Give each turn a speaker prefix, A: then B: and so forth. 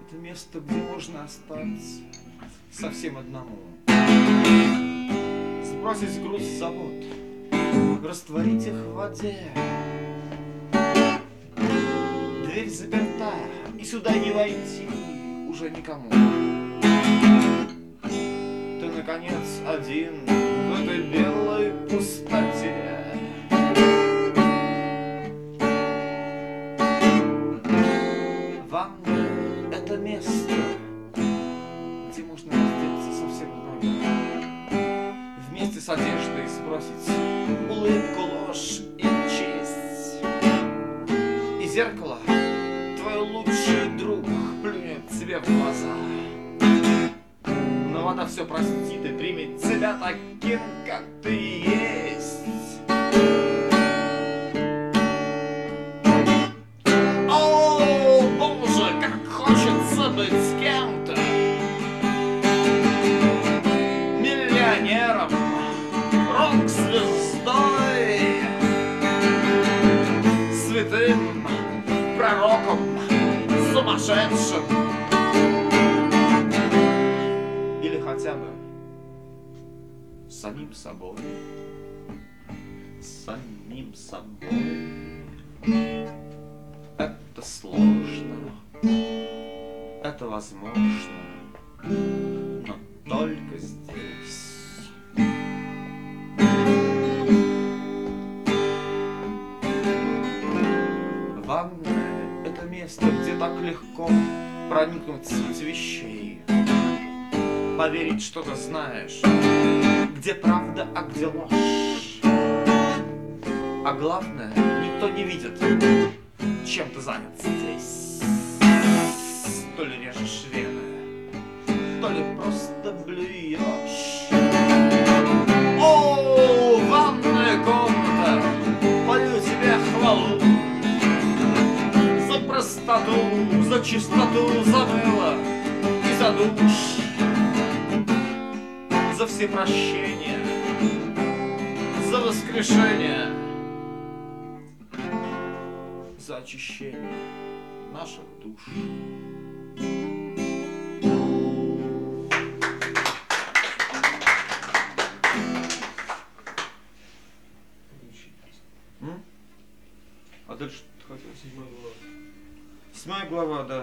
A: Это место, где можно остаться совсем одному, сбросить груз забот, растворить их в воде. Дверь заперта, и сюда не войти уже никому. Ты, наконец, один в этой белой пустоте. Ванна — это место, где можно раздеться совсем вдвоем, вместе с одеждой сбросить улыбку, ложь и честь. И зеркало, твой лучший друг, плюнет тебе в глаза. Но вода все простит и примет тебя таким, как ты есть. О, Боже, как хочется быть с кем-то, миллионером, рок-звездой, святым, пророком, сумасшедшим. Или хотя бы самим собой. Самим собой. Это сложно, это возможно, но только здесь. Ванная — это место, где так легко проникнуть в суть вещей, поверить, что ты знаешь, где правда, а где ложь. А главное, никто не видит, чем ты занят здесь. То ли режешь вены, то ли просто блюешь. О, ванная комната, пою тебе хвалу за простоту, за чистоту, за мыло и за душ, за все прощения, за воскрешение, за очищение наших душ. А дальше ты хотел? 7 глава. 7 глава, да.